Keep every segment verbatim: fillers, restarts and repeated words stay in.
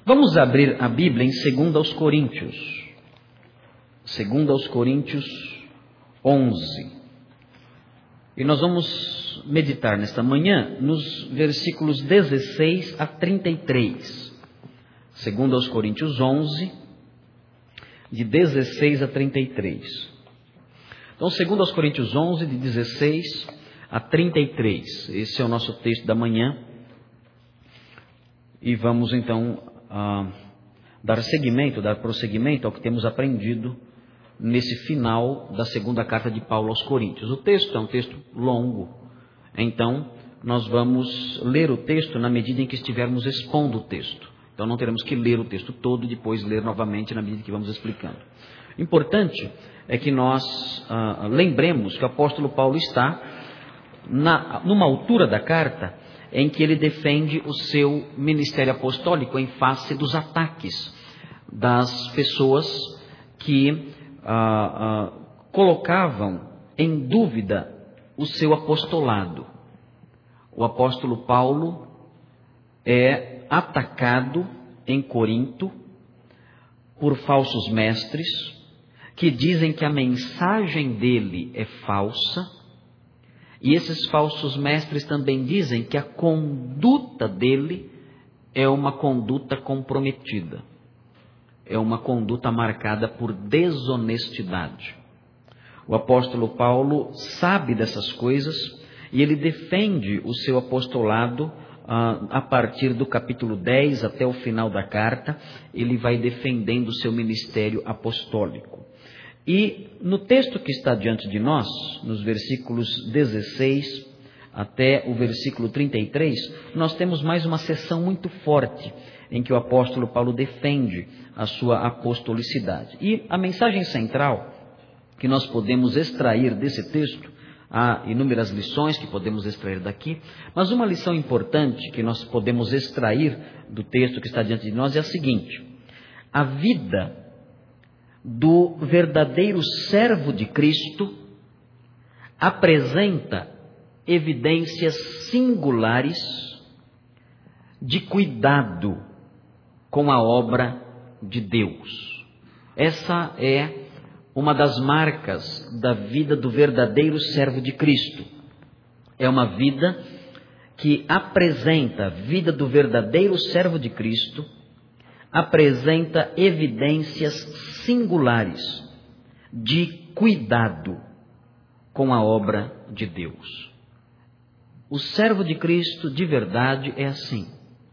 Vamos abrir a Bíblia em Segunda aos Coríntios. Segunda aos Coríntios onze. E nós vamos meditar nesta manhã nos versículos dezesseis a trinta e três. Segunda aos Coríntios onze, de dezesseis a trinta e três. Então, Segunda aos Coríntios onze, de dezesseis a trinta e três. Esse é o nosso texto da manhã. E vamos então a dar seguimento, dar prosseguimento ao que temos aprendido nesse final da segunda carta de Paulo aos Coríntios. O texto é um texto longo, então nós vamos ler o texto na medida em que estivermos expondo o texto. Então não teremos que ler o texto todo e depois ler novamente na medida que vamos explicando. O importante é que nós ah, lembremos que o apóstolo Paulo está na, numa altura da carta em que ele defende o seu ministério apostólico em face dos ataques das pessoas que ah, ah, colocavam em dúvida o seu apostolado. O apóstolo Paulo é atacado em Corinto por falsos mestres que dizem que a mensagem dele é falsa. E esses falsos mestres também dizem que a conduta dele é uma conduta comprometida. É uma conduta marcada por desonestidade. O apóstolo Paulo sabe dessas coisas e ele defende o seu apostolado ah, a partir do capítulo dez até o final da carta. Ele vai defendendo o seu ministério apostólico. E no texto que está diante de nós, nos versículos dezesseis até o versículo trinta e três, nós temos mais uma seção muito forte em que o apóstolo Paulo defende a sua apostolicidade. E a mensagem central que nós podemos extrair desse texto, há inúmeras lições que podemos extrair daqui, mas uma lição importante que nós podemos extrair do texto que está diante de nós é a seguinte: a vida do verdadeiro servo de Cristo apresenta evidências singulares de cuidado com a obra de Deus. Essa é uma das marcas da vida do verdadeiro servo de Cristo. É uma vida que apresenta, a vida do verdadeiro servo de Cristo apresenta evidências singulares de cuidado com a obra de Deus. O servo de Cristo de verdade é assim.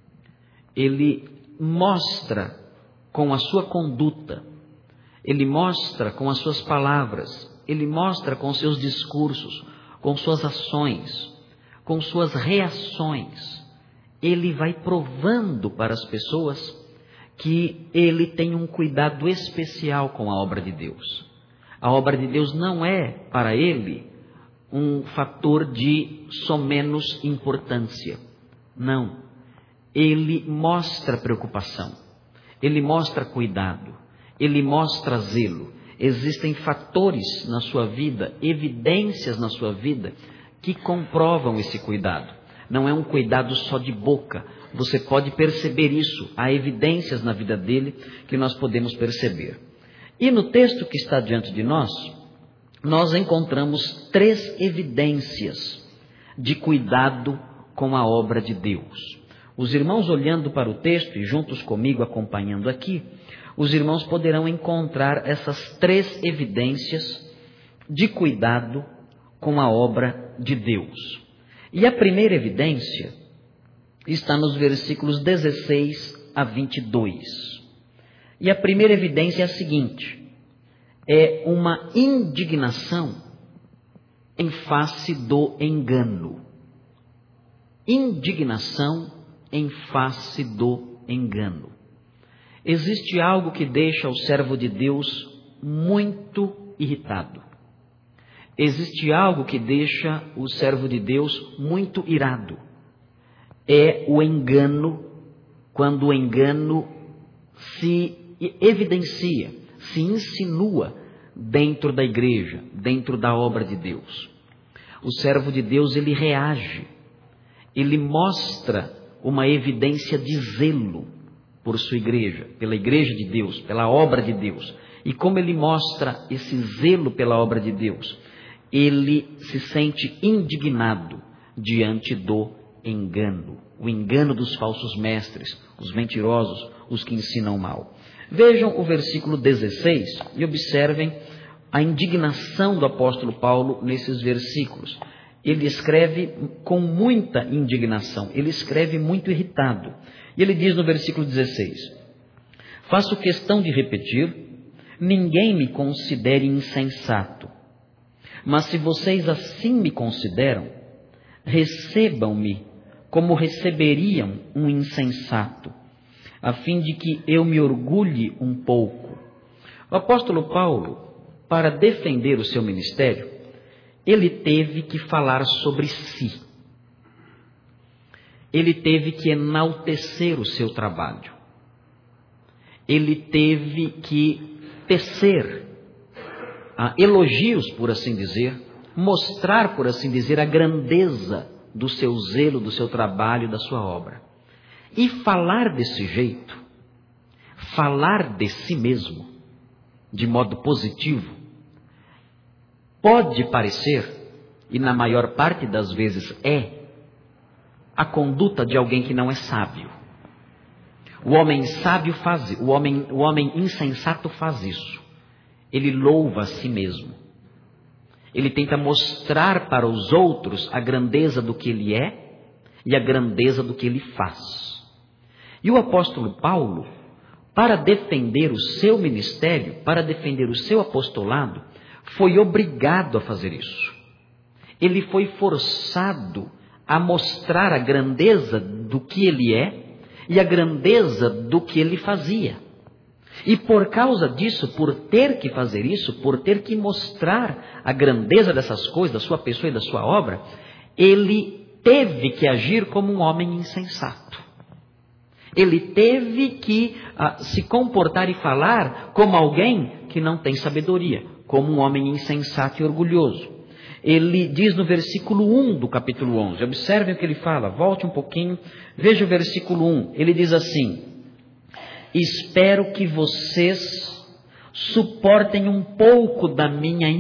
Ele mostra com a sua conduta, ele mostra com as suas palavras, ele mostra com seus discursos, com suas ações, com suas reações. Ele vai provando para as pessoas que ele tem um cuidado especial com a obra de Deus. A obra de Deus não é, para ele, um fator de somenos importância. Não. Ele mostra preocupação. Ele mostra cuidado. Ele mostra zelo. Existem fatores na sua vida, evidências na sua vida, que comprovam esse cuidado. Não é um cuidado só de boca. Você pode perceber isso. Há evidências na vida dele que nós podemos perceber. E no texto que está diante de nós, nós encontramos três evidências de cuidado com a obra de Deus. Os irmãos olhando para o texto e juntos comigo acompanhando aqui, os irmãos poderão encontrar essas três evidências de cuidado com a obra de Deus. E a primeira evidência está nos versículos dezesseis a vinte e dois. E a primeira evidência é a seguinte: é uma indignação em face do engano. Indignação em face do engano. Existe algo que deixa o servo de Deus muito irritado. Existe algo que deixa o servo de Deus muito irado. É o engano, quando o engano se evidencia, se insinua dentro da igreja, dentro da obra de Deus. O servo de Deus, ele reage, ele mostra uma evidência de zelo por sua igreja, pela igreja de Deus, pela obra de Deus. E como ele mostra esse zelo pela obra de Deus, ele se sente indignado diante do engano, o engano dos falsos mestres, os mentirosos, os que ensinam mal. Vejam o versículo dezesseis e observem a indignação do apóstolo Paulo nesses versículos. Ele escreve com muita indignação, ele escreve muito irritado. E ele diz no versículo dezesseis: faço questão de repetir, ninguém me considere insensato, mas se vocês assim me consideram, recebam-me como receberiam um insensato, a fim de que eu me orgulhe um pouco. O apóstolo Paulo, para defender o seu ministério, ele teve que falar sobre si. Ele teve que enaltecer o seu trabalho. Ele teve que tecer ah, elogios, por assim dizer, mostrar, por assim dizer, a grandeza do seu zelo, do seu trabalho, da sua obra. E falar desse jeito, falar de si mesmo, de modo positivo, pode parecer, e na maior parte das vezes é, a conduta de alguém que não é sábio. O homem sábio faz, o homem, o homem insensato faz isso. Ele louva a si mesmo. Ele tenta mostrar para os outros a grandeza do que ele é e a grandeza do que ele faz. E o apóstolo Paulo, para defender o seu ministério, para defender o seu apostolado, foi obrigado a fazer isso. Ele foi forçado a mostrar a grandeza do que ele é e a grandeza do que ele fazia. E por causa disso, por ter que fazer isso, por ter que mostrar a grandeza dessas coisas, da sua pessoa e da sua obra, ele teve que agir como um homem insensato. Ele teve que uh, se comportar e falar como alguém que não tem sabedoria, como um homem insensato e orgulhoso. Ele diz no versículo um do capítulo onze, observem o que ele fala, volte um pouquinho, veja o versículo um, ele diz assim: espero que vocês suportem um pouco da minha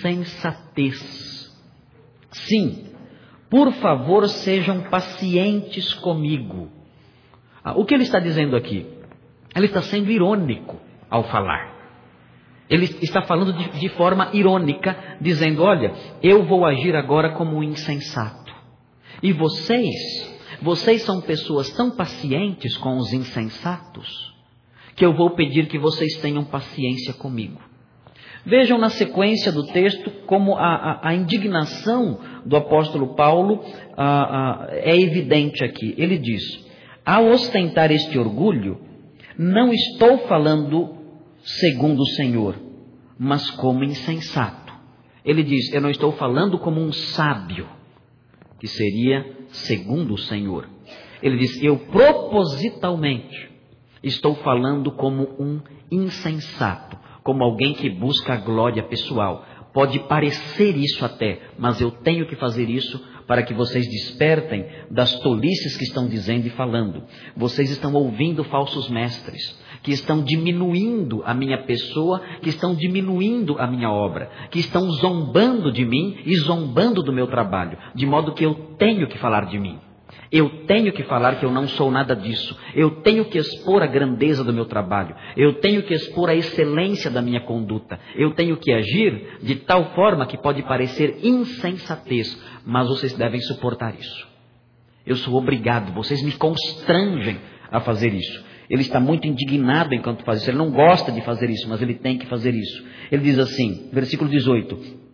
insensatez. Sim, por favor, sejam pacientes comigo. Ah, o que ele está dizendo aqui? Ele está sendo irônico ao falar. Ele está falando de, de forma irônica, dizendo: olha, eu vou agir agora como um insensato. E vocês, vocês são pessoas tão pacientes com os insensatos, que eu vou pedir que vocês tenham paciência comigo. Vejam na sequência do texto como a, a, a indignação do apóstolo Paulo a, a, é evidente aqui. Ele diz: ao ostentar este orgulho, não estou falando segundo o Senhor, mas como insensato. Ele diz: eu não estou falando como um sábio, que seria segundo o Senhor. Ele diz: eu propositalmente estou falando como um insensato, como alguém que busca a glória pessoal. Pode parecer isso até, mas eu tenho que fazer isso para que vocês despertem das tolices que estão dizendo e falando. Vocês estão ouvindo falsos mestres, que estão diminuindo a minha pessoa, que estão diminuindo a minha obra, que estão zombando de mim e zombando do meu trabalho, de modo que eu tenho que falar de mim. Eu tenho que falar que eu não sou nada disso. Eu tenho que expor a grandeza do meu trabalho. Eu tenho que expor a excelência da minha conduta. Eu tenho que agir de tal forma que pode parecer insensatez, mas vocês devem suportar isso. Eu sou obrigado, vocês me constrangem a fazer isso. Ele está muito indignado enquanto faz isso. Ele não gosta de fazer isso, mas ele tem que fazer isso. Ele diz assim, versículo dezoito: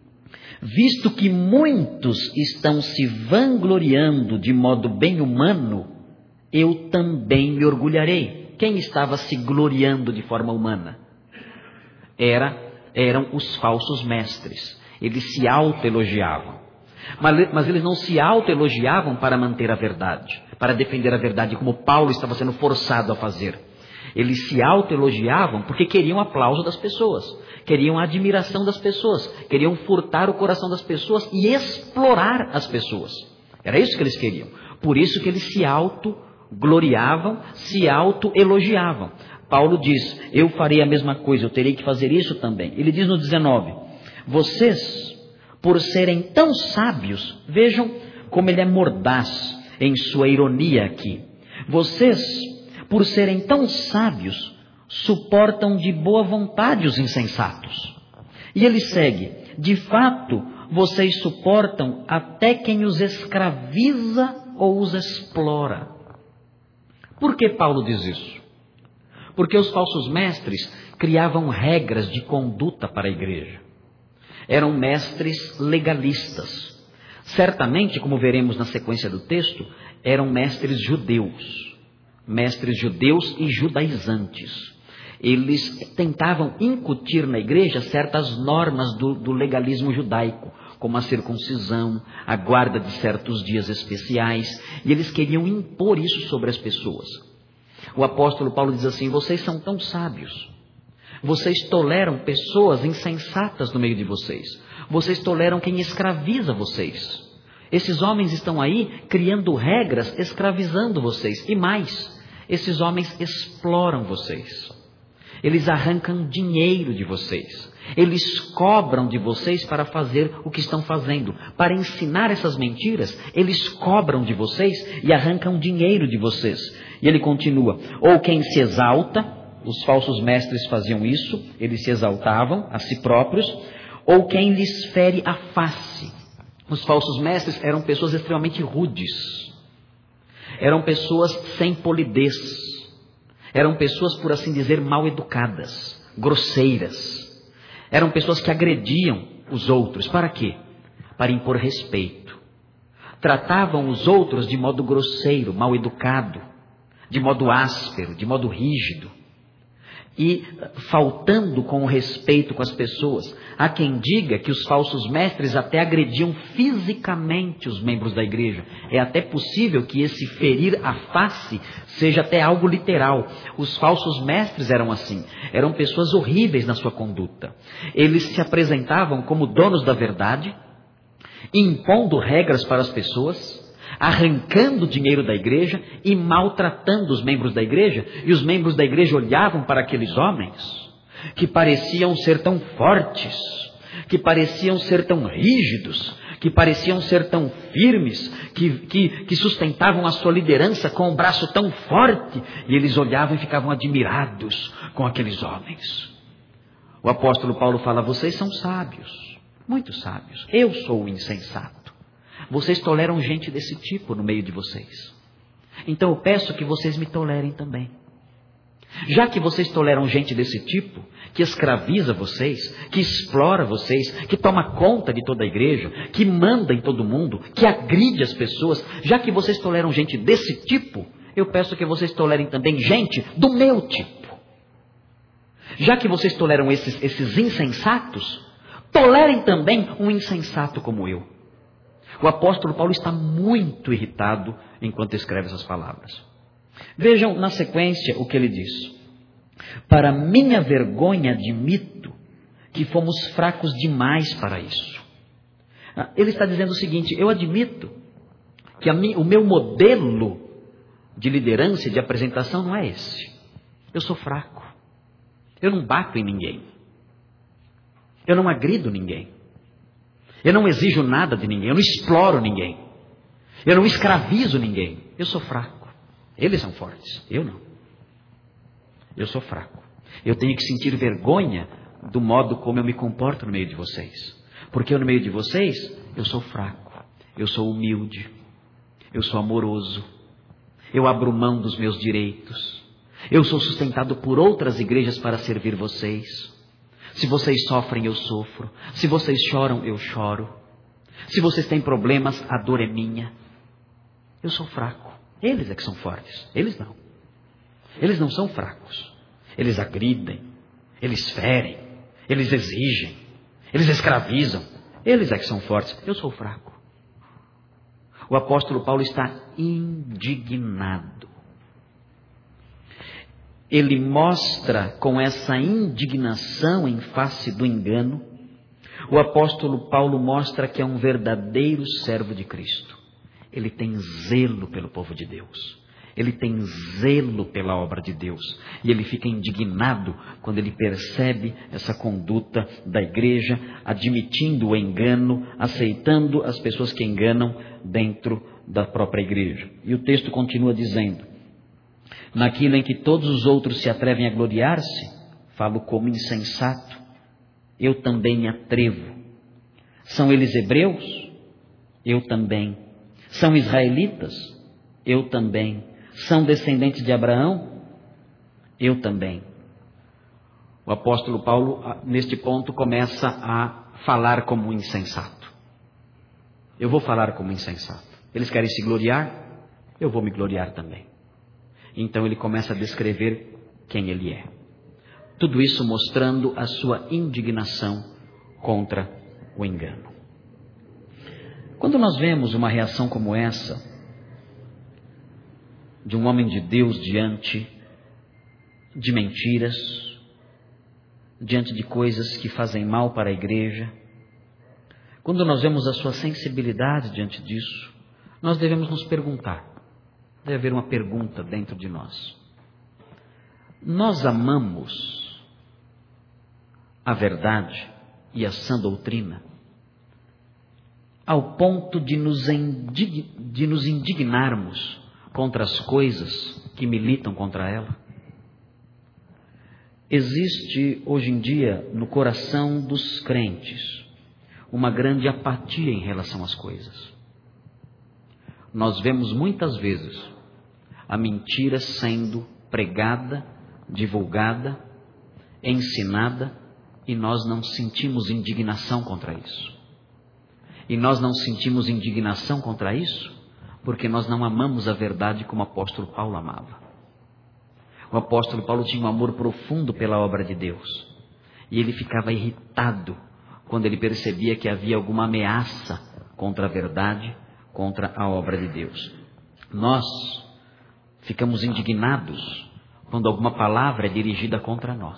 visto que muitos estão se vangloriando de modo bem humano, eu também me orgulharei. Quem estava se gloriando de forma humana? Era, eram os falsos mestres. Eles se autoelogiavam. Mas, mas eles não se autoelogiavam para manter a verdade, para defender a verdade, como Paulo estava sendo forçado a fazer. Eles se autoelogiavam porque queriam aplauso das pessoas, queriam a admiração das pessoas, queriam furtar o coração das pessoas e explorar as pessoas. Era isso que eles queriam. Por isso que eles se auto gloriavam, se auto-elogiavam. Paulo diz, eu farei a mesma coisa, eu terei que fazer isso também. Ele diz no dezenove, vocês, por serem tão sábios, vejam como ele é mordaz em sua ironia aqui. Vocês, por serem tão sábios, suportam de boa vontade os insensatos. E ele segue, de fato, vocês suportam até quem os escraviza ou os explora. Por que Paulo diz isso? Porque os falsos mestres criavam regras de conduta para a igreja. Eram mestres legalistas. Certamente, como veremos na sequência do texto, eram mestres judeus. Mestres judeus e judaizantes. Eles tentavam incutir na igreja certas normas do, do legalismo judaico, como a circuncisão, a guarda de certos dias especiais, e eles queriam impor isso sobre as pessoas. O apóstolo Paulo diz assim, vocês são tão sábios, vocês toleram pessoas insensatas no meio de vocês, vocês toleram quem escraviza vocês. Esses homens estão aí criando regras, escravizando vocês, e mais, esses homens exploram vocês. Eles arrancam dinheiro de vocês. Eles cobram de vocês para fazer o que estão fazendo. Para ensinar essas mentiras, eles cobram de vocês e arrancam dinheiro de vocês. E ele continua, ou quem se exalta, os falsos mestres faziam isso, eles se exaltavam a si próprios, ou quem lhes fere a face. Os falsos mestres eram pessoas extremamente rudes. Eram pessoas sem polidez. Eram pessoas, por assim dizer, mal educadas, grosseiras. Eram pessoas que agrediam os outros. Para quê? Para impor respeito. Tratavam os outros de modo grosseiro, mal educado, de modo áspero, de modo rígido. E faltando com o respeito com as pessoas. Há quem diga que os falsos mestres até agrediam fisicamente os membros da igreja. É até possível que esse ferir a face seja até algo literal. Os falsos mestres eram assim. Eram pessoas horríveis na sua conduta. Eles se apresentavam como donos da verdade, impondo regras para as pessoas, arrancando dinheiro da igreja e maltratando os membros da igreja. E os membros da igreja olhavam para aqueles homens que pareciam ser tão fortes, que pareciam ser tão rígidos, que pareciam ser tão firmes, que, que, que sustentavam a sua liderança com um braço tão forte. E eles olhavam e ficavam admirados com aqueles homens. O apóstolo Paulo fala, vocês são sábios, muito sábios. Eu sou o insensato. Vocês toleram gente desse tipo no meio de vocês. Então eu peço que vocês me tolerem também. Já que vocês toleram gente desse tipo, que escraviza vocês, que explora vocês, que toma conta de toda a igreja, que manda em todo mundo, que agride as pessoas, já que vocês toleram gente desse tipo, eu peço que vocês tolerem também gente do meu tipo. Já que vocês toleram esses, esses insensatos, tolerem também um insensato como eu. O apóstolo Paulo está muito irritado enquanto escreve essas palavras. Vejam na sequência o que ele diz. Para minha vergonha admito que fomos fracos demais para isso. Ele está dizendo o seguinte, eu admito que a mim, o meu modelo de liderança e de apresentação não é esse. Eu sou fraco. Eu não bato em ninguém. Eu não agrido ninguém. Eu não exijo nada de ninguém. Eu não exploro ninguém. Eu não escravizo ninguém. Eu sou fraco. Eles são fortes. Eu não. Eu sou fraco. Eu tenho que sentir vergonha do modo como eu me comporto no meio de vocês. Porque eu no meio de vocês, eu sou fraco. Eu sou humilde. Eu sou amoroso. Eu abro mão dos meus direitos. Eu sou sustentado por outras igrejas para servir vocês. Se vocês sofrem, eu sofro. Se vocês choram, eu choro. Se vocês têm problemas, a dor é minha. Eu sou fraco. Eles é que são fortes. Eles não. Eles não são fracos. Eles agridem. Eles ferem. Eles exigem. Eles escravizam. Eles é que são fortes. Eu sou fraco. O apóstolo Paulo está indignado. Ele mostra com essa indignação em face do engano, o apóstolo Paulo mostra que é um verdadeiro servo de Cristo. Ele tem zelo pelo povo de Deus. Ele tem zelo pela obra de Deus. E ele fica indignado quando ele percebe essa conduta da igreja, admitindo o engano, aceitando as pessoas que enganam dentro da própria igreja. E o texto continua dizendo: naquilo em que todos os outros se atrevem a gloriar-se, falo como insensato, eu também me atrevo. São eles hebreus? Eu também. São israelitas? Eu também. São descendentes de Abraão? Eu também. O apóstolo Paulo, neste ponto, começa a falar como insensato. Eu vou falar como insensato. Eles querem se gloriar? Eu vou me gloriar também. Então ele começa a descrever quem ele é. Tudo isso mostrando a sua indignação contra o engano. Quando nós vemos uma reação como essa, de um homem de Deus diante de mentiras, diante de coisas que fazem mal para a igreja, quando nós vemos a sua sensibilidade diante disso, nós devemos nos perguntar, deve haver uma pergunta dentro de nós: nós amamos a verdade e a sã doutrina ao ponto de nos, indig... de nos indignarmos contra as coisas que militam contra ela? Existe hoje em dia no coração dos crentes uma grande apatia em relação às coisas. Nós vemos muitas vezes a mentira sendo pregada, divulgada, ensinada, e nós não sentimos indignação contra isso. E nós não sentimos indignação contra isso porque nós não amamos a verdade como o apóstolo Paulo amava. O apóstolo Paulo tinha um amor profundo pela obra de Deus. E ele ficava irritado quando ele percebia que havia alguma ameaça contra a verdade, contra a obra de Deus. Nós ficamos indignados quando alguma palavra é dirigida contra nós.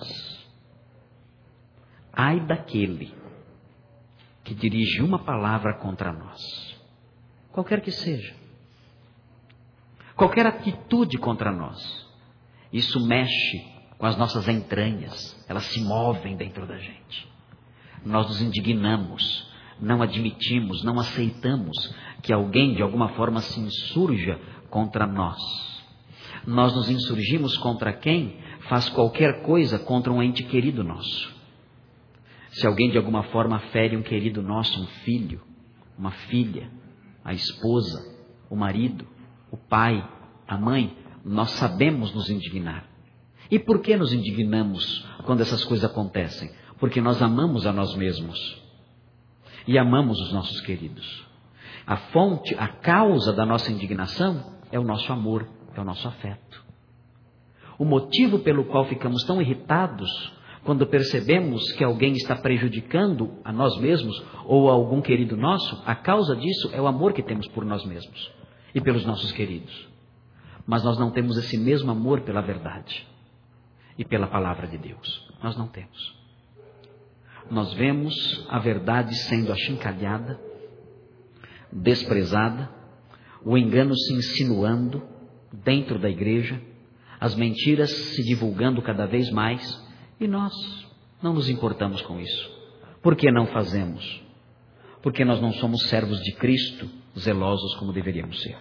Ai daquele que dirige uma palavra contra nós, qualquer que seja, qualquer atitude contra nós, isso mexe com as nossas entranhas, elas se movem dentro da gente. Nós nos indignamos, não admitimos, não aceitamos que alguém de alguma forma se insurja contra nós. Nós nos insurgimos contra quem faz qualquer coisa contra um ente querido nosso. Se alguém de alguma forma fere um querido nosso, um filho, uma filha, a esposa, o marido, o pai, a mãe, nós sabemos nos indignar. E por que nos indignamos quando essas coisas acontecem? Porque nós amamos a nós mesmos e amamos os nossos queridos. A fonte, a causa da nossa indignação é o nosso amor, é o nosso afeto. O motivo pelo qual ficamos tão irritados quando percebemos que alguém está prejudicando a nós mesmos ou a algum querido nosso, a causa disso é o amor que temos por nós mesmos e pelos nossos queridos. Mas nós não temos esse mesmo amor pela verdade e pela palavra de Deus. Nós não temos. Nós vemos a verdade sendo achincalhada, desprezada, o engano se insinuando dentro da igreja, as mentiras se divulgando cada vez mais, e nós não nos importamos com isso. Por que não fazemos? Porque nós não somos servos de Cristo, zelosos como deveríamos ser.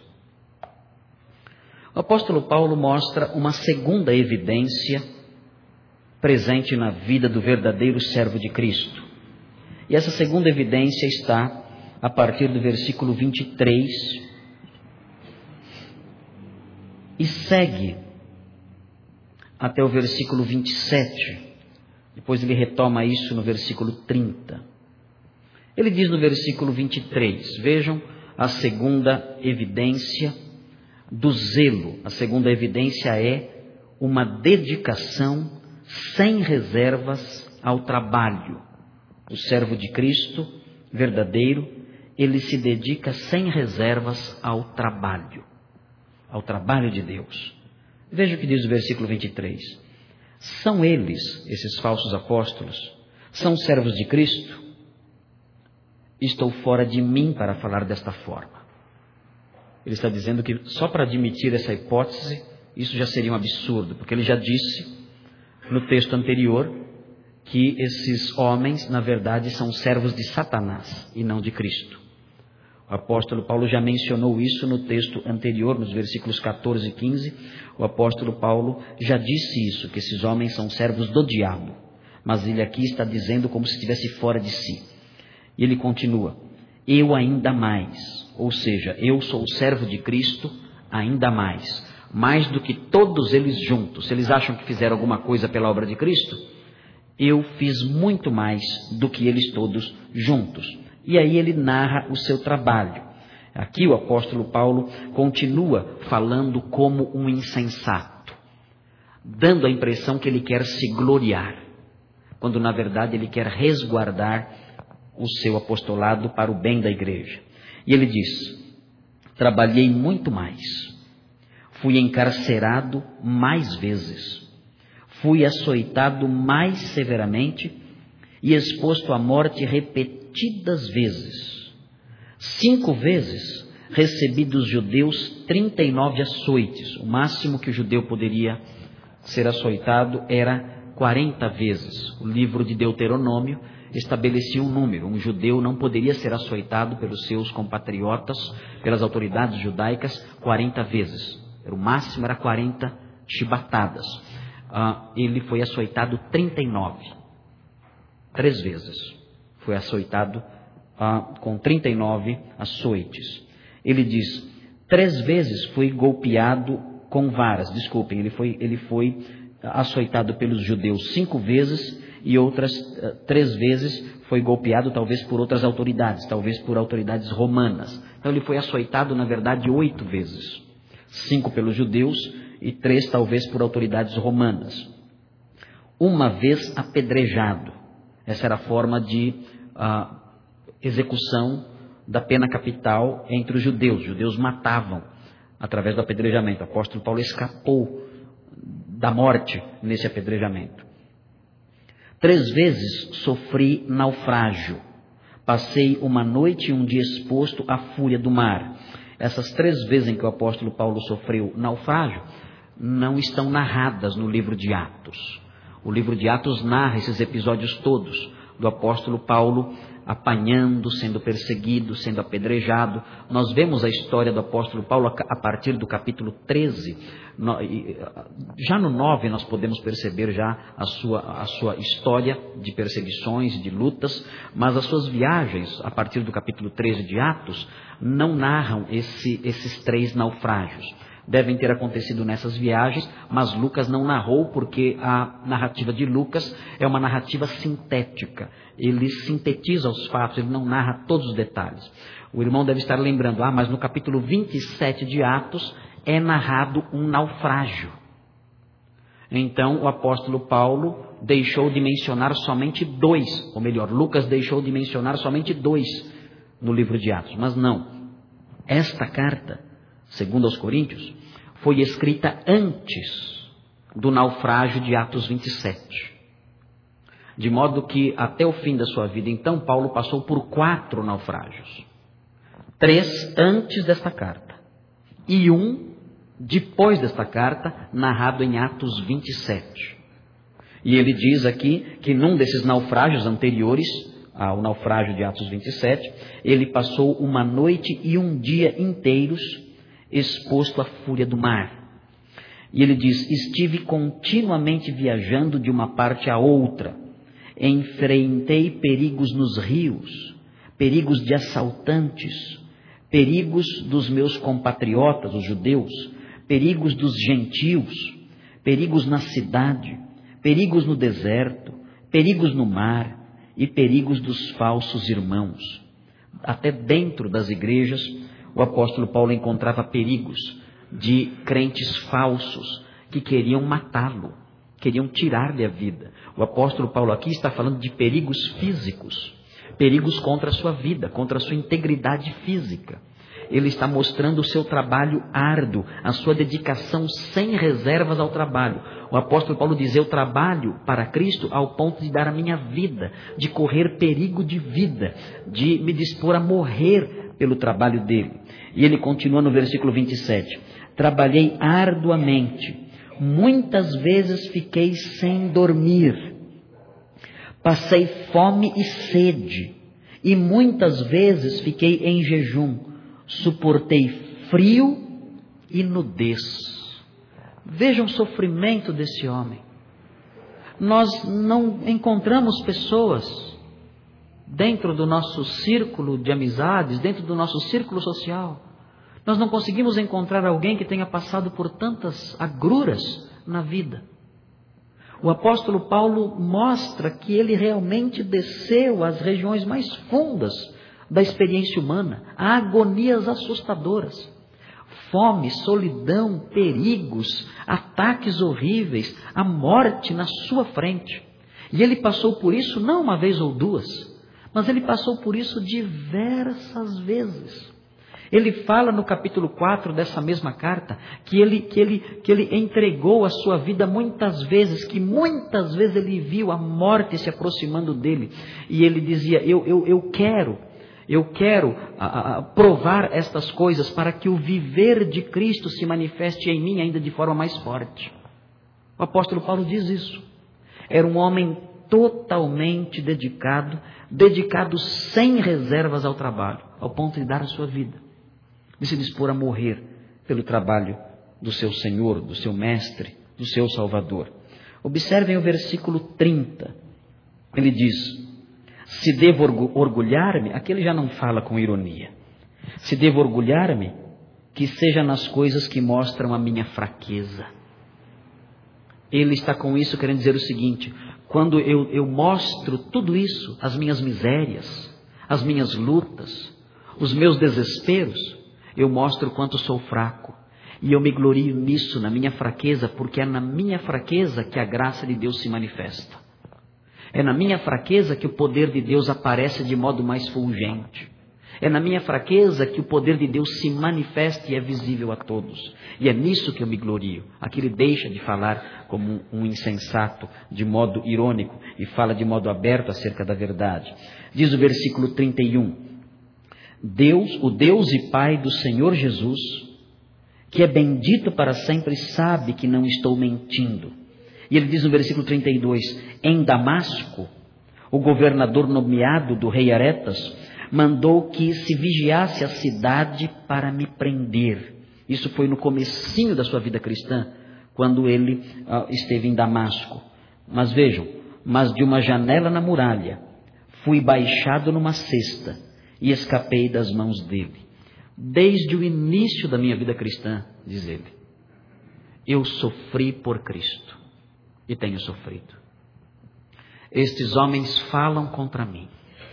O apóstolo Paulo mostra uma segunda evidência presente na vida do verdadeiro servo de Cristo. E essa segunda evidência está a partir do versículo vinte e três e segue até o versículo vinte e sete. Depois ele retoma isso no versículo trinta. Ele diz no versículo vinte e três, vejam a segunda evidência do zelo. A segunda evidência é uma dedicação sem reservas ao trabalho. O servo de Cristo, verdadeiro, ele se dedica sem reservas ao trabalho, ao trabalho de Deus. Veja o que diz o versículo vinte e três. São eles, esses falsos apóstolos, são servos de Cristo? Estou fora de mim para falar desta forma. Ele está dizendo que só para admitir essa hipótese, isso já seria um absurdo, porque ele já disse no texto anterior que esses homens, na verdade, são servos de Satanás e não de Cristo. O apóstolo Paulo já mencionou isso no texto anterior, nos versículos catorze e quinze. O apóstolo Paulo já disse isso, que esses homens são servos do diabo. Mas ele aqui está dizendo como se estivesse fora de si. E ele continua: eu ainda mais, ou seja, eu sou o servo de Cristo ainda mais, mais do que todos eles juntos. Se eles acham que fizeram alguma coisa pela obra de Cristo, eu fiz muito mais do que eles todos juntos. E aí ele narra o seu trabalho. Aqui o apóstolo Paulo continua falando como um insensato, dando a impressão que ele quer se gloriar, quando na verdade ele quer resguardar o seu apostolado para o bem da igreja. E ele diz: trabalhei muito mais, fui encarcerado mais vezes, fui açoitado mais severamente e exposto à morte repetidas vezes. Cinco vezes recebi dos judeus trinta e nove açoites. O máximo que o judeu poderia ser açoitado era quarenta vezes. O livro de Deuteronômio estabelecia um número. Um judeu não poderia ser açoitado pelos seus compatriotas, pelas autoridades judaicas, quarenta vezes. O máximo era quarenta chibatadas. Ah, ele foi açoitado trinta e nove. Três vezes. Foi açoitado ah, com trinta e nove açoites. Ele diz: três vezes fui golpeado com varas. Desculpem, ele foi, ele foi açoitado pelos judeus cinco vezes e outras uh, três vezes foi golpeado talvez por outras autoridades, talvez por autoridades romanas. Então ele foi açoitado, na verdade, oito vezes. Cinco pelos judeus e três talvez por autoridades romanas. Uma vez apedrejado. Essa era a forma de uh, execução da pena capital entre os judeus. Os judeus matavam através do apedrejamento. O apóstolo Paulo escapou da morte nesse apedrejamento. Três vezes sofri naufrágio. Passei uma noite e um dia exposto à fúria do mar. Essas três vezes em que o apóstolo Paulo sofreu naufrágio não estão narradas no livro de Atos. O livro de Atos narra esses episódios todos do apóstolo Paulo apanhando, sendo perseguido, sendo apedrejado. Nós vemos a história do apóstolo Paulo a partir do capítulo treze. Já no nove nós podemos perceber já a sua, a sua história de perseguições, de lutas, mas as suas viagens, a partir do capítulo treze de Atos, não narram esse, esses três naufrágios. Devem ter acontecido nessas viagens, mas Lucas não narrou, porque a narrativa de Lucas é uma narrativa sintética. Ele sintetiza os fatos, ele não narra todos os detalhes. O irmão deve estar lembrando, ah, mas no capítulo vinte e sete de Atos é narrado um naufrágio. Então o apóstolo Paulo deixou de mencionar somente dois, ou melhor, Lucas deixou de mencionar somente dois no livro de Atos, mas não. Esta carta, segundo aos Coríntios, foi escrita antes do naufrágio de Atos vinte e sete. De modo que até o fim da sua vida, então, Paulo passou por quatro naufrágios. Três antes desta carta. E um depois desta carta, narrado em Atos vinte e sete. E ele diz aqui que num desses naufrágios anteriores ao naufrágio de Atos vinte e sete, ele passou uma noite e um dia inteiros exposto à fúria do mar. E ele diz: estive continuamente viajando de uma parte a outra, enfrentei perigos nos rios, perigos de assaltantes, perigos dos meus compatriotas, os judeus, perigos dos gentios, perigos na cidade, perigos no deserto, perigos no mar e perigos dos falsos irmãos. Até dentro das igrejas, o apóstolo Paulo encontrava perigos de crentes falsos que queriam matá-lo, queriam tirar-lhe a vida. O apóstolo Paulo aqui está falando de perigos físicos, perigos contra a sua vida, contra a sua integridade física. Ele está mostrando o seu trabalho árduo, a sua dedicação sem reservas ao trabalho. O apóstolo Paulo diz: eu trabalho para Cristo ao ponto de dar a minha vida, de correr perigo de vida, de me dispor a morrer pelo trabalho dele. E ele continua no versículo vinte e sete. Trabalhei arduamente, muitas vezes fiquei sem dormir, passei fome e sede, e muitas vezes fiquei em jejum, suportei frio e nudez. Vejam o sofrimento desse homem. Nós não encontramos pessoas dentro do nosso círculo de amizades, dentro do nosso círculo social. Nós não conseguimos encontrar alguém que tenha passado por tantas agruras na vida. O apóstolo Paulo mostra que ele realmente desceu às regiões mais fundas da experiência humana, a agonias assustadoras. Fome, solidão, perigos, ataques horríveis, a morte na sua frente. E ele passou por isso não uma vez ou duas, mas ele passou por isso diversas vezes. Ele fala no capítulo quatro dessa mesma carta que ele, que, ele, que ele entregou a sua vida muitas vezes, que muitas vezes ele viu a morte se aproximando dele. E ele dizia, eu, eu, eu quero, eu quero a, a, provar estas coisas para que o viver de Cristo se manifeste em mim ainda de forma mais forte. O apóstolo Paulo diz isso. Era um homem totalmente dedicado, dedicado sem reservas ao trabalho, ao ponto de dar a sua vida, de se dispor a morrer pelo trabalho do seu Senhor, do seu Mestre, do seu Salvador. Observem o versículo trinta. Ele diz, se devo orgulhar-me, aqui ele já não fala com ironia, se devo orgulhar-me, que seja nas coisas que mostram a minha fraqueza. Ele está com isso querendo dizer o seguinte, quando eu, eu mostro tudo isso, as minhas misérias, as minhas lutas, os meus desesperos, eu mostro o quanto sou fraco. E eu me glorio nisso, na minha fraqueza, porque é na minha fraqueza que a graça de Deus se manifesta. É na minha fraqueza que o poder de Deus aparece de modo mais fulgente. É na minha fraqueza que o poder de Deus se manifesta e é visível a todos. E é nisso que eu me glorio. Aqui ele deixa de falar como um insensato, de modo irônico, e fala de modo aberto acerca da verdade. Diz o versículo trinta e um, Deus, o Deus e Pai do Senhor Jesus, que é bendito para sempre, sabe que não estou mentindo. E ele diz no versículo trinta e dois, em Damasco, o governador nomeado do rei Aretas mandou que se vigiasse a cidade para me prender. Isso foi no comecinho da sua vida cristã, quando ele uh, esteve em Damasco. Mas vejam, mas de uma janela na muralha, fui baixado numa cesta e escapei das mãos dele. Desde o início da minha vida cristã, diz ele, eu sofri por Cristo e tenho sofrido. Estes homens falam contra mim.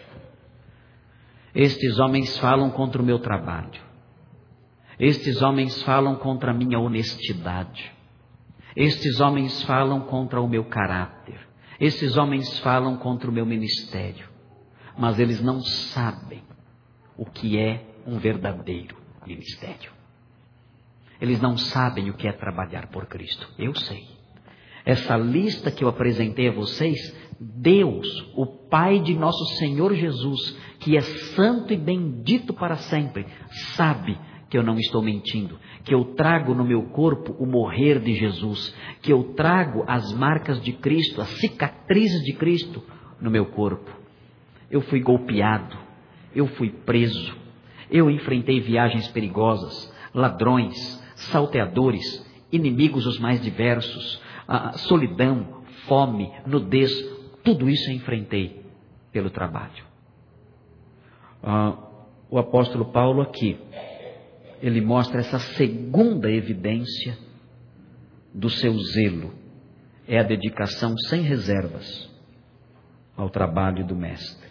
Estes homens falam contra o meu trabalho. Estes homens falam contra a minha honestidade. Estes homens falam contra o meu caráter. Estes homens falam contra o meu ministério. Mas eles não sabem o que é um verdadeiro ministério. Eles não sabem o que é trabalhar por Cristo. Eu sei. Essa lista que eu apresentei a vocês, Deus, o Pai de nosso Senhor Jesus, que é santo e bendito para sempre, sabe que eu não estou mentindo, que eu trago no meu corpo o morrer de Jesus, que eu trago as marcas de Cristo, as cicatrizes de Cristo no meu corpo. Eu fui golpeado, eu fui preso, eu enfrentei viagens perigosas, ladrões, salteadores, inimigos os mais diversos, a solidão, fome, nudez, tudo isso eu enfrentei pelo trabalho. Ah, o apóstolo Paulo aqui, ele mostra essa segunda evidência do seu zelo, é a dedicação sem reservas ao trabalho do mestre.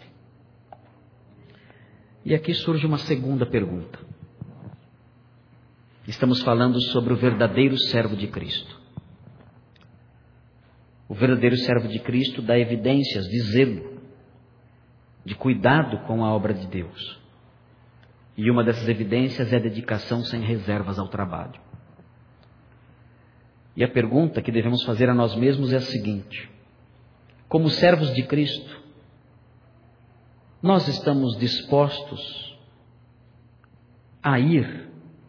E aqui surge uma segunda pergunta. Estamos falando sobre o verdadeiro servo de Cristo. O verdadeiro servo de Cristo dá evidências de zelo, de cuidado com a obra de Deus. E uma dessas evidências é a dedicação sem reservas ao trabalho. E a pergunta que devemos fazer a nós mesmos é a seguinte: como servos de Cristo, nós estamos dispostos a ir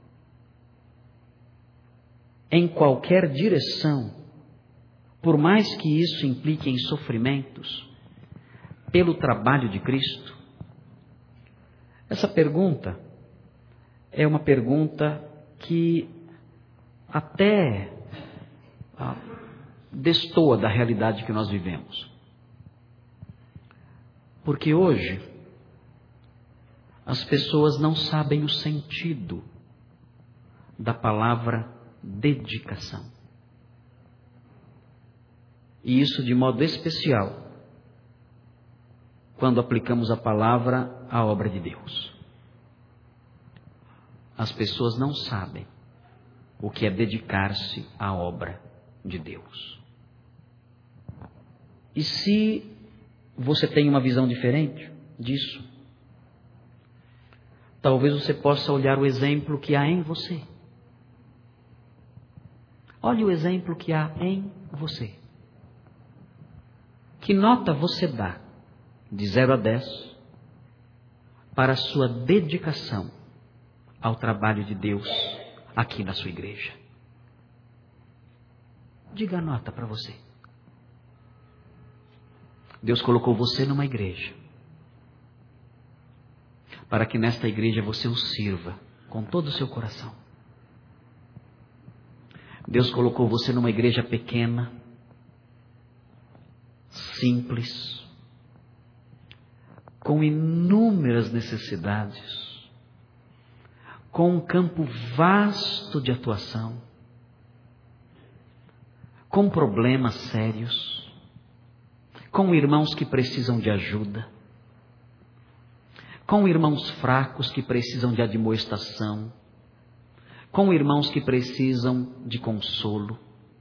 em qualquer direção, por mais que isso implique em sofrimentos, pelo trabalho de Cristo? Essa pergunta é uma pergunta que até ah, destoa da realidade que nós vivemos. Porque hoje as pessoas não sabem o sentido da palavra dedicação. E isso de modo especial quando aplicamos a palavra à obra de Deus. As pessoas não sabem o que é dedicar-se à obra de Deus. E se você tem uma visão diferente disso, talvez você possa olhar o exemplo que há em você. Olhe o exemplo que há em você. Que nota você dá, de zero a dez, para a sua dedicação ao trabalho de Deus aqui na sua igreja? Diga a nota para você. Deus colocou você numa igreja, para que nesta igreja você o sirva com todo o seu coração. Deus colocou você numa igreja pequena, simples, com inúmeras necessidades, com um campo vasto de atuação, com problemas sérios, com irmãos que precisam de ajuda, com irmãos fracos que precisam de admoestação, com irmãos que precisam de consolo,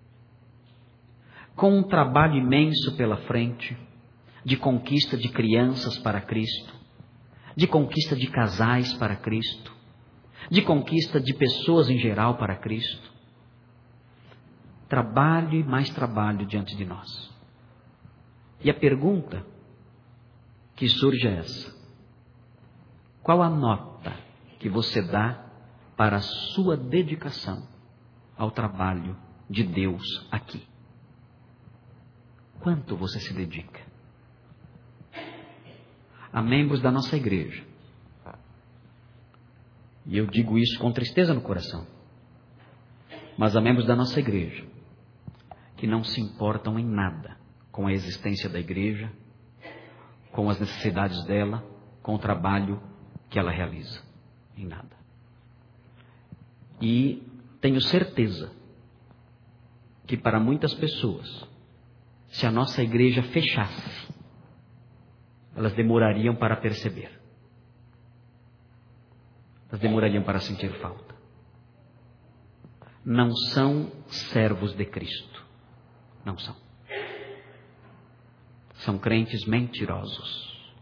com um trabalho imenso pela frente, de conquista de crianças para Cristo, de conquista de casais para Cristo, de conquista de pessoas em geral para Cristo. Trabalho e mais trabalho diante de nós. E a pergunta que surge é essa: qual a nota que você dá para a sua dedicação ao trabalho de Deus aqui? Quanto você se dedica? Há membros da nossa igreja, e eu digo isso com tristeza no coração, mas há membros da nossa igreja que não se importam em nada com a existência da igreja, com as necessidades dela, com o trabalho que ela realiza. Em nada. E tenho certeza que para muitas pessoas, se a nossa igreja fechasse, elas demorariam para perceber. Elas demorariam para sentir falta. Não são servos de Cristo. Não são. São crentes mentirosos.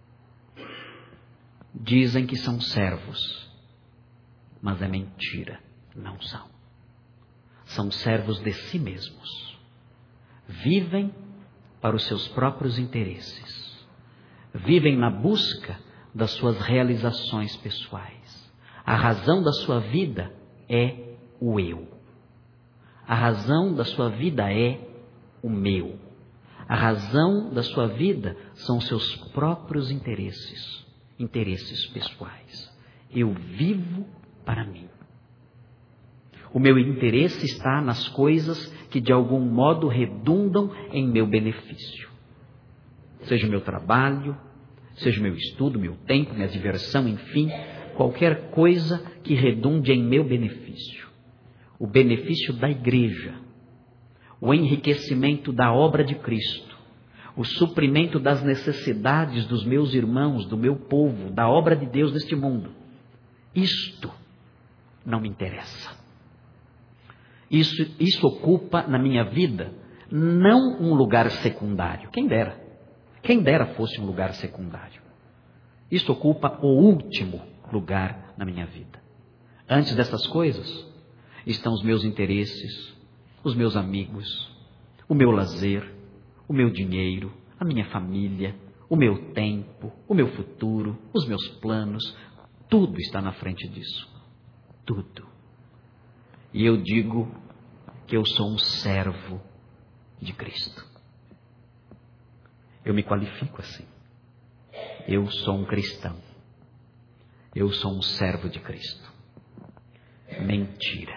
Dizem que são servos, mas é mentira. Não são. São servos de si mesmos. Vivem para os seus próprios interesses. Vivem na busca das suas realizações pessoais. A razão da sua vida é o eu. A razão da sua vida é o meu. A razão da sua vida são os seus próprios interesses, interesses pessoais. Eu vivo para mim. O meu interesse está nas coisas que de algum modo redundam em meu benefício. Seja o meu trabalho, seja o meu estudo, meu tempo, minha diversão, enfim, qualquer coisa que redunde em meu benefício. O benefício da igreja, o enriquecimento da obra de Cristo, o suprimento das necessidades dos meus irmãos, do meu povo, da obra de Deus neste mundo. Isto não me interessa. Isso, isso ocupa na minha vida não um lugar secundário. Quem dera. Quem dera fosse um lugar secundário. Isso ocupa o último lugar na minha vida. Antes dessas coisas estão os meus interesses, os meus amigos, o meu lazer, o meu dinheiro, a minha família, o meu tempo, o meu futuro, os meus planos. Tudo está na frente disso. Tudo. E eu digo que eu sou um servo de Cristo. Eu me qualifico assim. Eu sou um cristão. Eu sou um servo de Cristo. Mentira.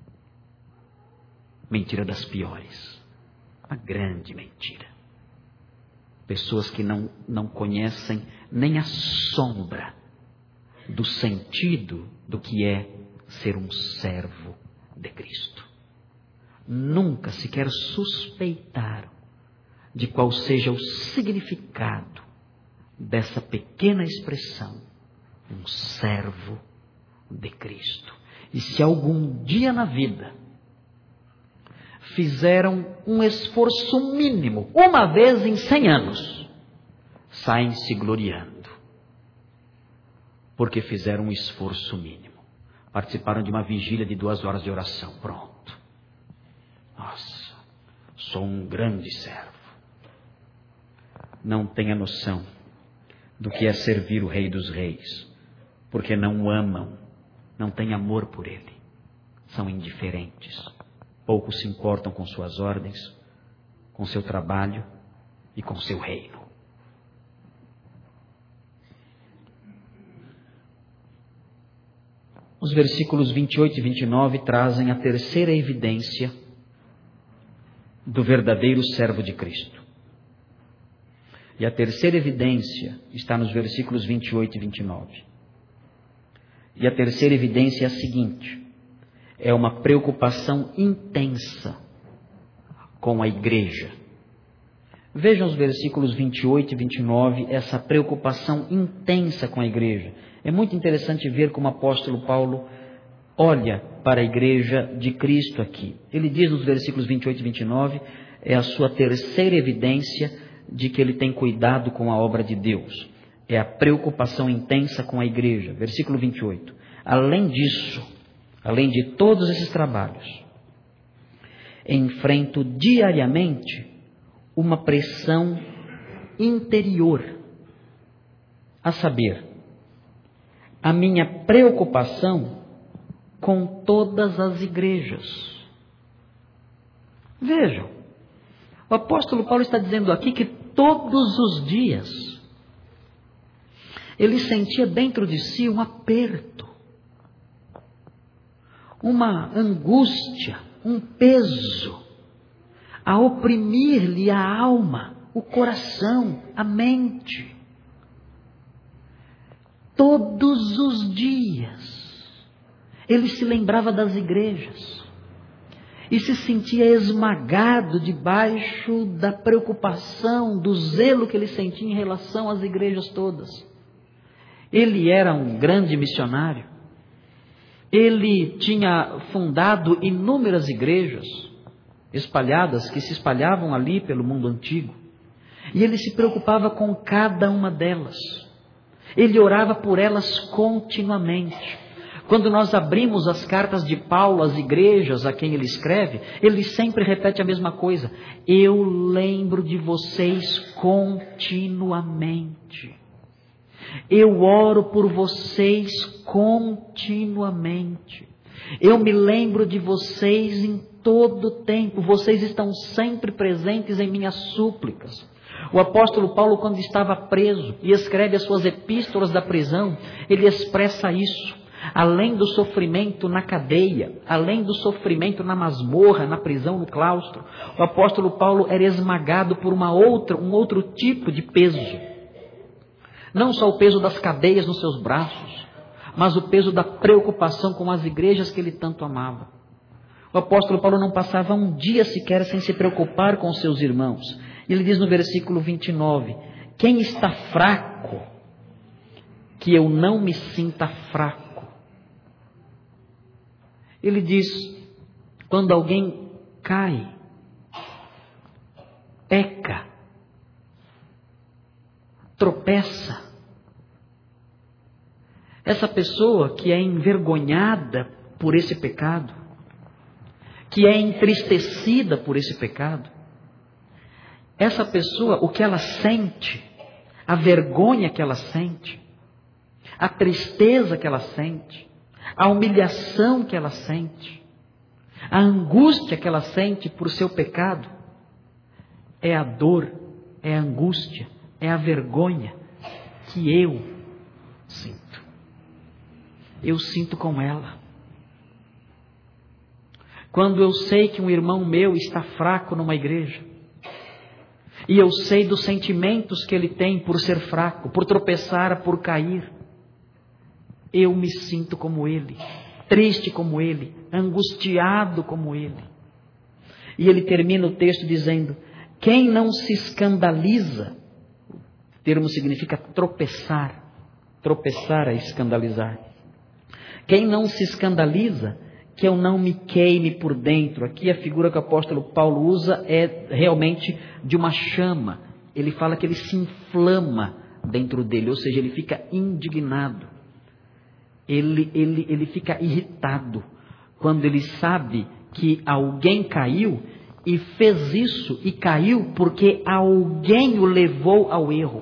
Mentira das piores. Uma grande mentira. Pessoas que não, não conhecem nem a sombra do sentido do que é ser um servo de Cristo. Nunca sequer suspeitaram de qual seja o significado dessa pequena expressão, um servo de Cristo. E se algum dia na vida fizeram um esforço mínimo, uma vez em cem anos, saem se gloriando, porque fizeram um esforço mínimo. Participaram de uma vigília de duas horas de oração. Pronto. Nossa, sou um grande servo. Não tem a noção do que é servir o Rei dos Reis, porque não o amam, não têm amor por Ele. São indiferentes. Pouco se importam com suas ordens, com seu trabalho e com seu reino. Os versículos vinte e oito e vinte e nove trazem a terceira evidência do verdadeiro servo de Cristo. E a terceira evidência está nos versículos vinte e oito e vinte e nove. E a terceira evidência é a seguinte: é uma preocupação intensa com a igreja. Vejam os versículos vinte e oito e vinte e nove, essa preocupação intensa com a igreja. É muito interessante ver como o apóstolo Paulo olha para a igreja de Cristo aqui. Ele diz nos versículos vinte e oito e vinte e nove, é a sua terceira evidência de que ele tem cuidado com a obra de Deus. É a preocupação intensa com a igreja. Versículo vinte e oito. Além disso, além de todos esses trabalhos, enfrento diariamente uma pressão interior, a saber, a minha preocupação com todas as igrejas. Vejam, o apóstolo Paulo está dizendo aqui que todos os dias ele sentia dentro de si um aperto, uma angústia, um peso, a oprimir-lhe a alma, o coração, a mente. Todos os dias ele se lembrava das igrejas e se sentia esmagado debaixo da preocupação, do zelo que ele sentia em relação às igrejas todas. Ele era um grande missionário. Ele tinha fundado inúmeras igrejas espalhadas, que se espalhavam ali pelo mundo antigo. E ele se preocupava com cada uma delas. Ele orava por elas continuamente. Quando nós abrimos as cartas de Paulo às igrejas a quem ele escreve, ele sempre repete a mesma coisa. Eu lembro de vocês continuamente. Eu oro por vocês continuamente. Eu me lembro de vocês em todo o tempo. Vocês estão sempre presentes em minhas súplicas. O apóstolo Paulo, quando estava preso e escreve as suas epístolas da prisão, ele expressa isso. Além do sofrimento na cadeia, além do sofrimento na masmorra, na prisão, no claustro, o apóstolo Paulo era esmagado por uma outra, um outro tipo de peso. Não só o peso das cadeias nos seus braços, mas o peso da preocupação com as igrejas que ele tanto amava. O apóstolo Paulo não passava um dia sequer sem se preocupar com os seus irmãos. Ele diz no versículo vinte e nove, quem está fraco, que eu não me sinta fraco. Ele diz, quando alguém cai, peca, tropeça, essa pessoa que é envergonhada por esse pecado, que é entristecida por esse pecado, essa pessoa, o que ela sente, a vergonha que ela sente, a tristeza que ela sente, a humilhação que ela sente, a angústia que ela sente por seu pecado, é a dor, é a angústia, é a vergonha que eu sinto. Eu sinto com ela. Quando eu sei que um irmão meu está fraco numa igreja, e eu sei dos sentimentos que ele tem por ser fraco, por tropeçar, por cair, eu me sinto como ele, triste como ele, angustiado como ele. E ele termina o texto dizendo: quem não se escandaliza, o termo significa tropeçar, tropeçar é escandalizar. Quem não se escandaliza, que eu não me queime por dentro. Aqui a figura que o apóstolo Paulo usa é realmente de uma chama. Ele fala que ele se inflama dentro dele, ou seja, ele fica indignado. Ele, ele, ele fica irritado quando ele sabe que alguém caiu e fez isso e caiu porque alguém o levou ao erro.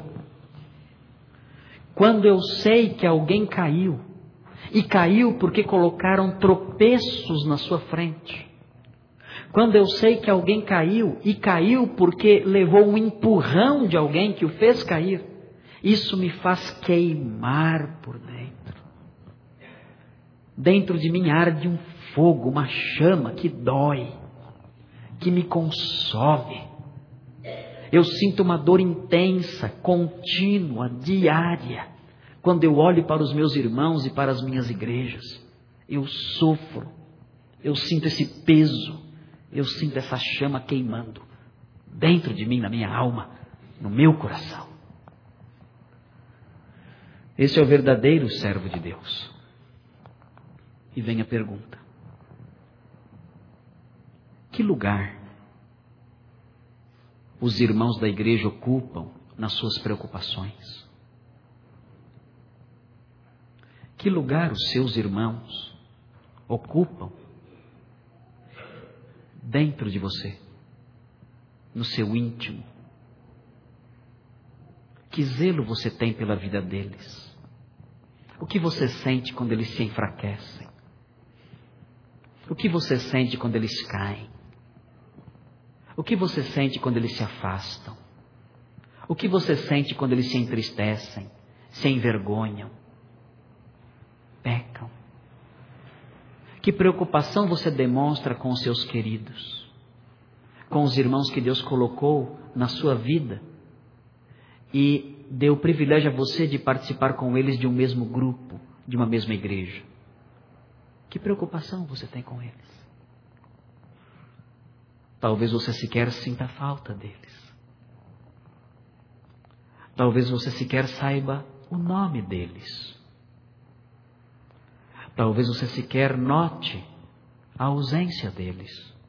Quando eu sei que alguém caiu, e caiu porque colocaram tropeços na sua frente. Quando eu sei que alguém caiu, e caiu porque levou um empurrão de alguém que o fez cair, isso me faz queimar por dentro. Dentro de mim arde um fogo, uma chama que dói, que me consome. Eu sinto uma dor intensa, contínua, diária. Quando eu olho para os meus irmãos e para as minhas igrejas, eu sofro, eu sinto esse peso, eu sinto essa chama queimando dentro de mim, na minha alma, no meu coração. Esse é o verdadeiro servo de Deus. E vem a pergunta: que lugar os irmãos da igreja ocupam nas suas preocupações? Que lugar os seus irmãos ocupam dentro de você, no seu íntimo? Que zelo você tem pela vida deles? O que você sente quando eles se enfraquecem? O que você sente quando eles caem? O que você sente quando eles se afastam? O que você sente quando eles se entristecem, se envergonham, pecam? Que preocupação você demonstra com os seus queridos, com os irmãos que Deus colocou na sua vida e deu o privilégio a você de participar com eles de um mesmo grupo, de uma mesma igreja? Que preocupação você tem com eles? Talvez você sequer sinta falta deles. Talvez você sequer saiba o nome deles. Talvez você sequer note a ausência deles.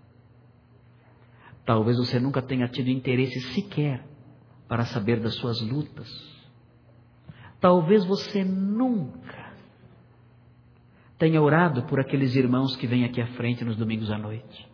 Talvez você nunca tenha tido interesse sequer para saber das suas lutas. Talvez você nunca tenha orado por aqueles irmãos que vêm aqui à frente nos domingos à noite.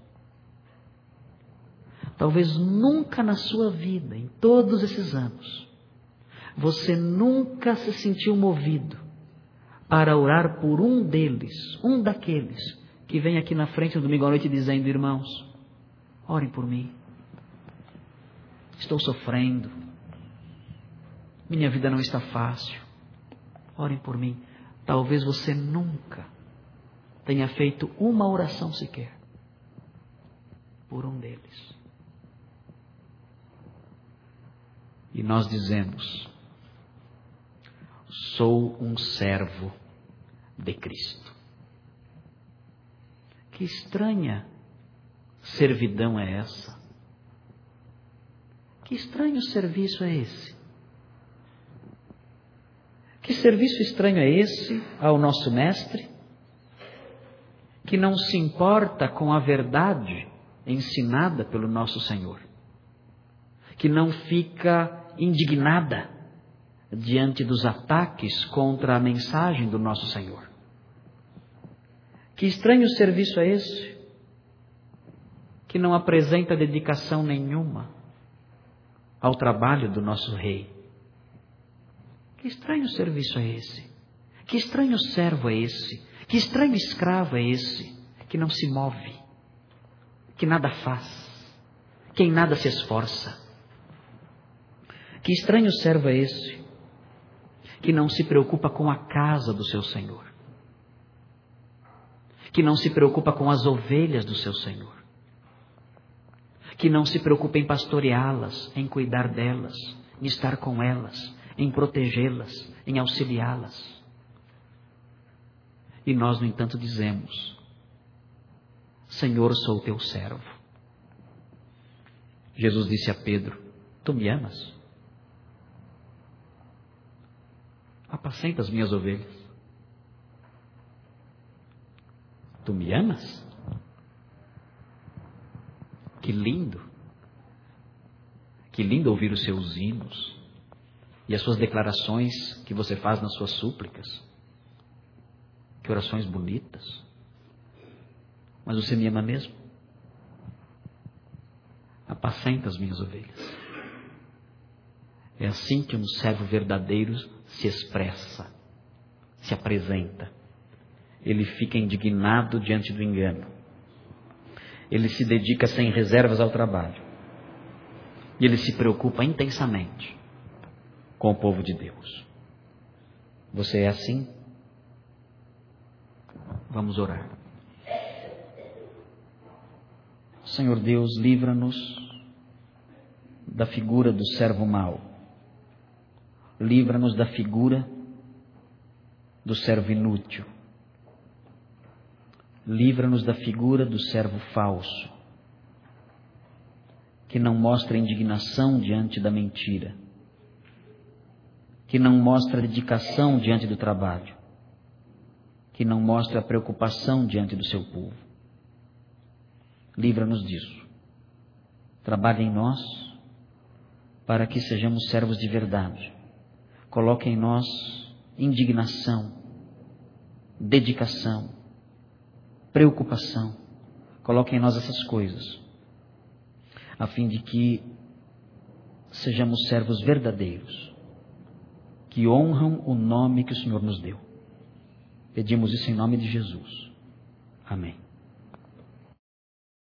Talvez nunca na sua vida, em todos esses anos, você nunca se sentiu movido para orar por um deles, um daqueles que vem aqui na frente no domingo à noite dizendo: irmãos, orem por mim. Estou sofrendo. Minha vida não está fácil. Orem por mim. Talvez você nunca tenha feito uma oração sequer por um deles. E nós dizemos: sou um servo de Cristo. Que estranha servidão é essa? Que estranho serviço é esse? Que serviço estranho é esse ao nosso mestre, que não se importa com a verdade ensinada pelo nosso Senhor, que não fica indignada diante dos ataques contra a mensagem do nosso Senhor? Que estranho serviço é esse, que não apresenta dedicação nenhuma ao trabalho do nosso Rei? Que estranho serviço é esse, Que estranho servo é esse? Que estranho escravo é esse que não se move, que nada faz, que em nada se esforça? Que estranho servo é esse que não se preocupa com a casa do seu Senhor, que não se preocupa com as ovelhas do seu Senhor, que não se preocupa em pastoreá-las, em cuidar delas, em estar com elas, em protegê-las, em auxiliá-las. E nós, no entanto, dizemos: Senhor, sou teu servo. Jesus disse a Pedro: tu me amas? Apacenta as minhas ovelhas. Tu me amas? Que lindo! Que lindo ouvir os seus hinos e as suas declarações que você faz nas suas súplicas. Que orações bonitas. Mas você me ama mesmo? Apacenta as minhas ovelhas. É assim que um servo verdadeiro se expressa, se apresenta. Ele fica indignado diante do engano. Ele se dedica sem reservas ao trabalho. E ele se preocupa intensamente com o povo de Deus. Você é assim? Vamos orar. Senhor Deus, livra-nos da figura do servo mau. Livra-nos da figura do servo inútil. Livra-nos da figura do servo falso, que não mostra indignação diante da mentira, que não mostra dedicação diante do trabalho, que não mostra preocupação diante do seu povo. Livra-nos disso. Trabalhe em nós para que sejamos servos de verdade. Coloque em nós indignação, dedicação, preocupação. Coloque em nós essas coisas, a fim de que sejamos servos verdadeiros, que honram o nome que o Senhor nos deu. Pedimos isso em nome de Jesus. Amém.